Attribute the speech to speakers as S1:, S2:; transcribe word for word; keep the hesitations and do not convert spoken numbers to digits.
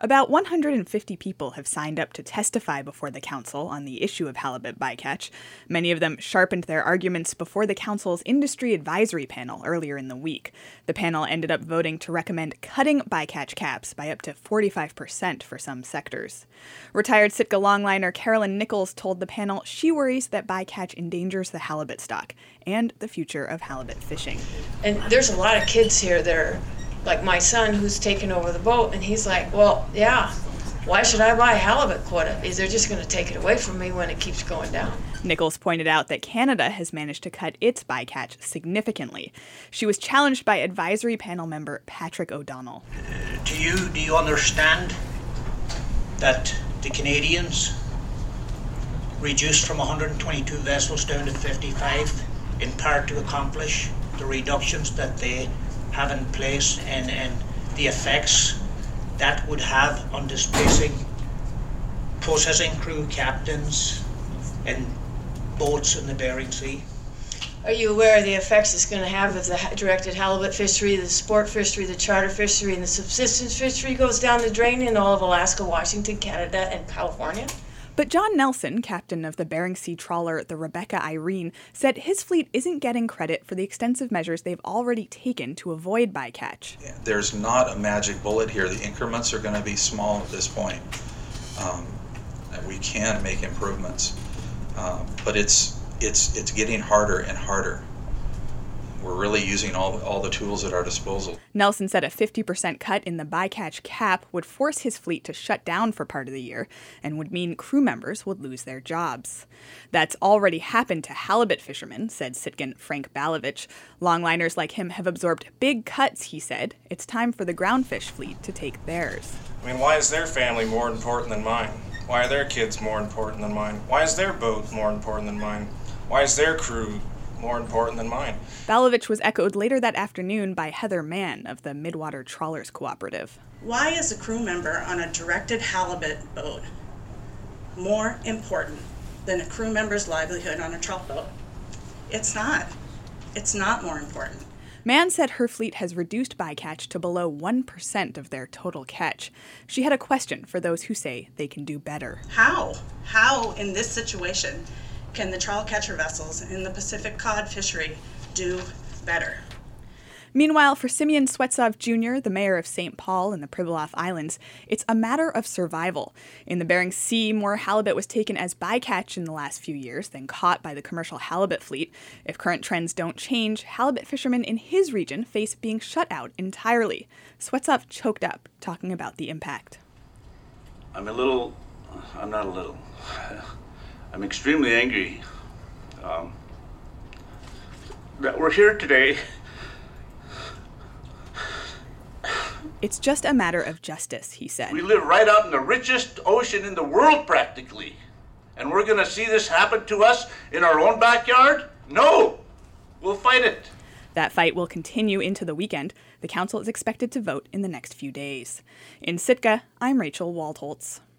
S1: About one hundred fifty people have signed up to testify before the council on the issue of halibut bycatch. Many of them sharpened their arguments before the council's industry advisory panel earlier in the week. The panel ended up voting to recommend cutting bycatch caps by up to forty-five percent for some sectors. Retired Sitka longliner Carolyn Nichols told the panel she worries that bycatch endangers the halibut stock and the future of halibut fishing.
S2: And there's a lot of kids here that are like my son who's taken over the boat, and he's like, well, yeah, why should I buy a halibut quota? Is they're just going to take it away from me when it keeps going down?
S1: Nichols pointed out that Canada has managed to cut its bycatch significantly. She was challenged by advisory panel member Patrick O'Donnell.
S3: Uh, do you do you understand that the Canadians reduced from one hundred twenty-two vessels down to fifty-five in part to accomplish the reductions that they have in place, and, and the effects that would have on displacing processing crew, captains, and boats in the Bering Sea?
S2: Are you aware of the effects it's going to have if the directed halibut fishery, the sport fishery, the charter fishery, and the subsistence fishery goes down the drain in all of Alaska, Washington, Canada, and California?
S1: But John Nelson, captain of the Bering Sea trawler the Rebecca Irene, said his fleet isn't getting credit for the extensive measures they've already taken to avoid bycatch.
S4: There's not a magic bullet here. The increments are going to be small at this point. Um, we can make improvements, um, but it's it's it's getting harder and harder. We're really using all, all the tools at our disposal.
S1: Nelson said a fifty percent cut in the bycatch cap would force his fleet to shut down for part of the year and would mean crew members would lose their jobs. That's already happened to halibut fishermen, said Sitkan Frank Balovich. Longliners like him have absorbed big cuts, he said. It's time for the groundfish fleet to take theirs.
S5: I mean, why is their family more important than mine? Why are their kids more important than mine? Why is their boat more important than mine? Why is their crew more important than mine?
S1: Balovich was echoed later that afternoon by Heather Mann of the Midwater Trawlers Cooperative.
S6: Why is a crew member on a directed halibut boat more important than a crew member's livelihood on a trawl boat? It's not. It's not more important.
S1: Mann said her fleet has reduced bycatch to below one percent of their total catch. She had a question for those who say they can do better.
S6: How? How, in this situation, can the trawl catcher vessels in the Pacific cod fishery do better?
S1: Meanwhile, for Simeon Swetsov Junior, the mayor of Saint Paul in the Pribilof Islands, it's a matter of survival. In the Bering Sea, more halibut was taken as bycatch in the last few years than caught by the commercial halibut fleet. If current trends don't change, halibut fishermen in his region face being shut out entirely. Swetsov choked up, talking about the impact.
S7: I'm a little... I'm not a little... I'm extremely angry um, that we're here today.
S1: It's just a matter of justice, he said.
S7: We live right out in the richest ocean in the world, practically. And we're going to see this happen to us in our own backyard? No! We'll fight it.
S1: That fight will continue into the weekend. The council is expected to vote in the next few days. In Sitka, I'm Rachel Waldholtz.